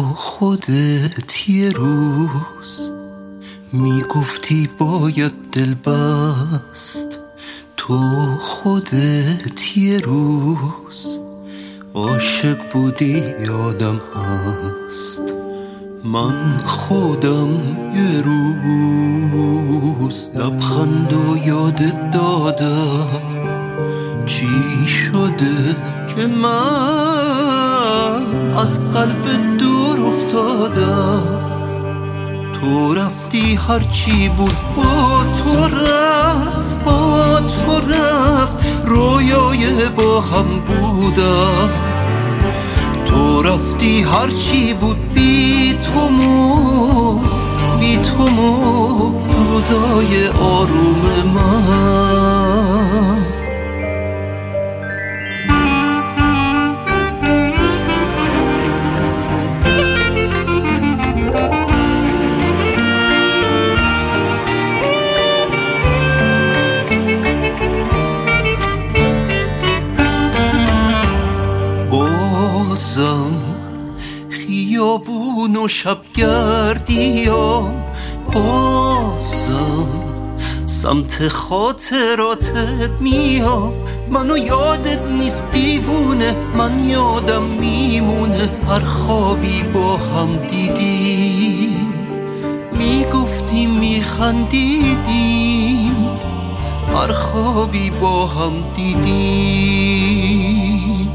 خودت یه روز میگفتی باید دل بست، تو خودت یه روز عاشق بودی یادم هست. من خودم یه روز لبخند و یادت دادم. چی شده که من از قلب دور افتادم؟ تو رفتی هرچی بود با تو رفت، با تو رفت، رویای با هم بودم. تو رفتی هرچی بود بی تو مرد، بی تو مرد روزای آروم من. خیابون و شبگردیام، بازم سمت خاطراتت میام. منو یادت نیست دیوونه، من یادم میمونه هر خوابی با هم دیدیم. میگفتیم میخندیدیم هر خوابی با هم دیدیم.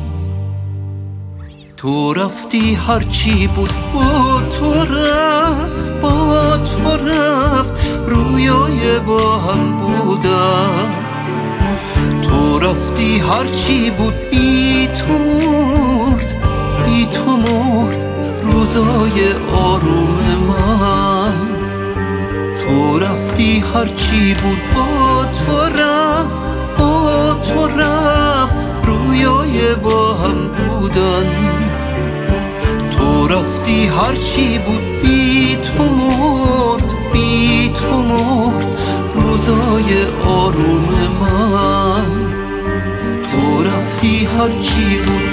تو رفتی هرچی بود با تو رفت، با تو رفت، رویای با هم بودم. تو رفتی هرچی بود بی تو مرد، بی تو مرد روزای آروم من. تو رفتی هرچی بود با تو رفت، با تو رفت، رویای با هم بودن. تو رفتی هرچی بود بی تو مرد، بی تو مرد روزای آروم من. تو رفتی هرچی بود